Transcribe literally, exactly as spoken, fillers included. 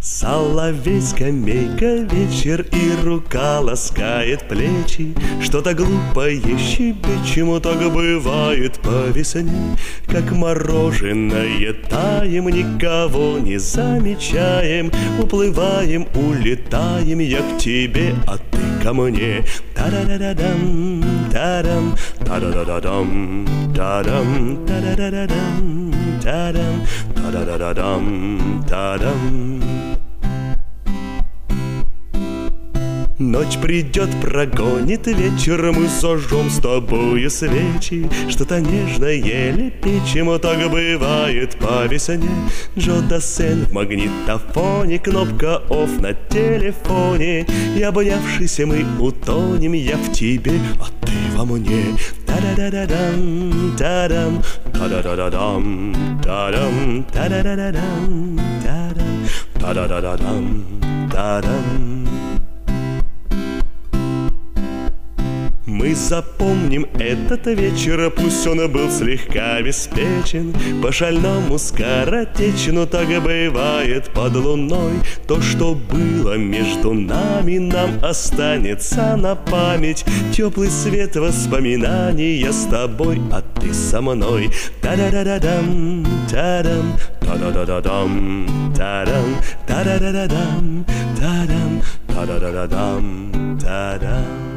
Соловей, скамейка, вечер, и рука ласкает плечи. Что-то глупое щебечет, чему так бывает по весне. Как мороженое таем, никого не замечаем. Уплываем, улетаем, я к тебе, а ты ко мне. Та-да-да-да-дам, та-дам, та-да-да-да-дам, та-дам, та-да-да-да-дам, та-дам, та-да-да-да-дам, та-дам. Ночь придет, прогонит вечер, мы зажжем с тобою свечи. Что-то нежное лепечем, так бывает по весне. Джо Дассен в магнитофоне, кнопка офф на телефоне. И обнявшись мы утонем, я в тебе, а ты во мне. Та-да-да-да-дам, та-дам, та-да-да-да-дам, та-дам, та-да-да-да-дам, та-дам, та-да-да-да-дам, та-дам. Мы запомним этот вечер, пусть он был слегка обеспечен. По-шальному скоротечен, так бывает под луной. То, что было между нами, нам останется на память. Теплый свет воспоминаний, я с тобой, а ты со мной. Та-да-да-да-дам, та-дам, та-да-да-да-дам, та-дам, та-да-да-да-дам, та-дам, та-да-да-да-дам, та-дам.